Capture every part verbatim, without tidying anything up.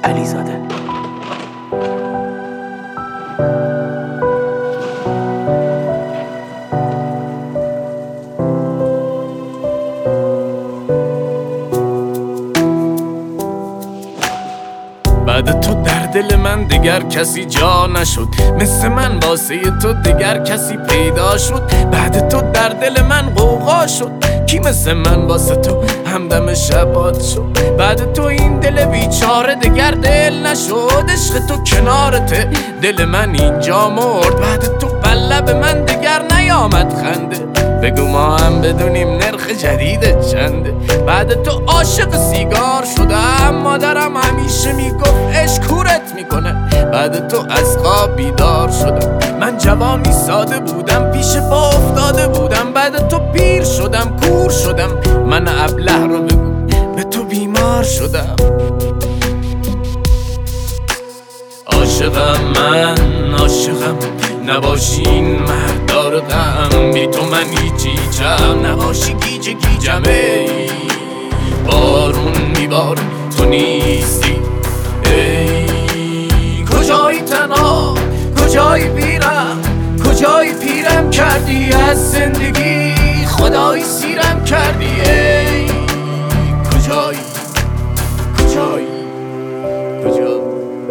علیزاده. بعد تو در دل من دیگر کسی جا نشد، مثل من واسه تو دیگر کسی پیدا شد. بعد تو در دل من غوغا شد، کی مثل من واسه تو همدم شبات شد. بعد تو این دل بیچاره دیگر دل نشد، عشق تو کنارته دل من اینجا مرد. بعد تو قلب من دیگر نیامد خنده، بگو ما هم بدونیم نرخ جدید چنده. بعد تو عاشق سیگار شدم، مادرم همیشه میگفت عشق کورت میکنه. بعد تو از خواب بیدار شدم، من جوانی ساده بودم پیش پا افتاده بودم. بعد تو پیر شدم کور شدم، من ابله رو بگو به تو بیمار شدم. عاشقم من عاشقم، نباشی این مردار غم، بی تو من هیچیچم، نباشی گیج گیجم. ای بارون میبار تو نیستی، ای کجایی تنها کجایی پیرم، کجایی پیرم کردی از زندگی، خدایی سیرم کردی. ای کجایی کجایی کجایی.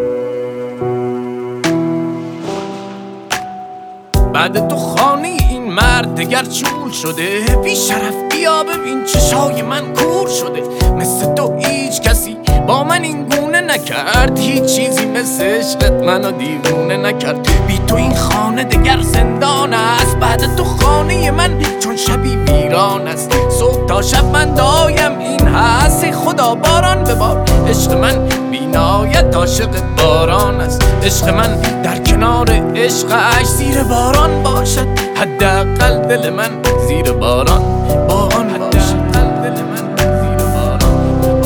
بعد تو خانه این مرد دگر چول شده، بی شرف بیا ببین چشای من کور شده. مثل تو هیچ کسی با من این گونه نکرد، هیچ چیزی مثل عشقت منو دیوونه نکرد. بی تو این خانه دگر زندان است، بعد تو خانه من چون شبی ویران است. صبح تا شب من دایم این هست، خدا باران ببار. عشق من بینایت عاشق باران است، عشق من در کنار عشقش زیر باران باشد. حداقل دل من زیر باران باران باشد. دل من زیر باران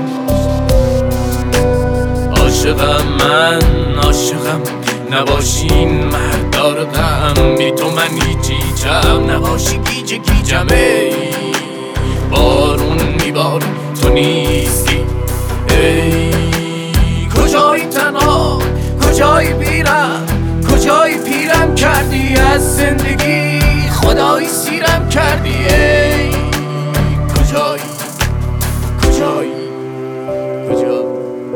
عاشقم من عاشقم، نباشی این مردار غم، بی تو من هیچیچم، نباشی گیج گیجم. ای بارون میبار تو نیستی، ای کجایی تنها کجایی پیرم، کجایی پیرم کردی از زندگی، خدایی سیرم کردی. ای کجایی کجایی کجایی.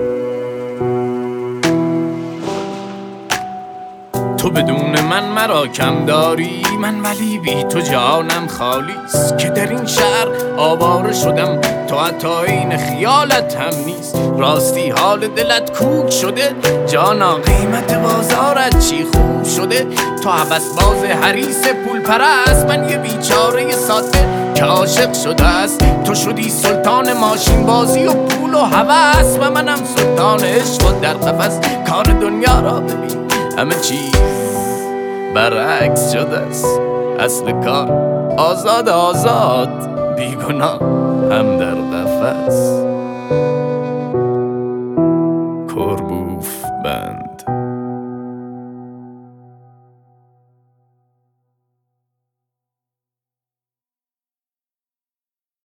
تو بدون من مرا کم داری، من ولی بی تو جانم خالیست. که در این شهر آواره شدم، تو حتی این خیالت هم نیست. راستی حال دلت کوک شده، جانا قیمت بازارت چی خوب شده. تو هوس باز حریص پول پرست، من یه بیچاره ساده که عاشق شده است. تو شدی سلطان ماشین بازی و پول و هوس، و منم سلطان عشق و در قفس. کار دنیا را ببین همه چیز برعکس شده است، اصل کار آزاد آزاد، بیگناه هم در قفس. کربوف بند.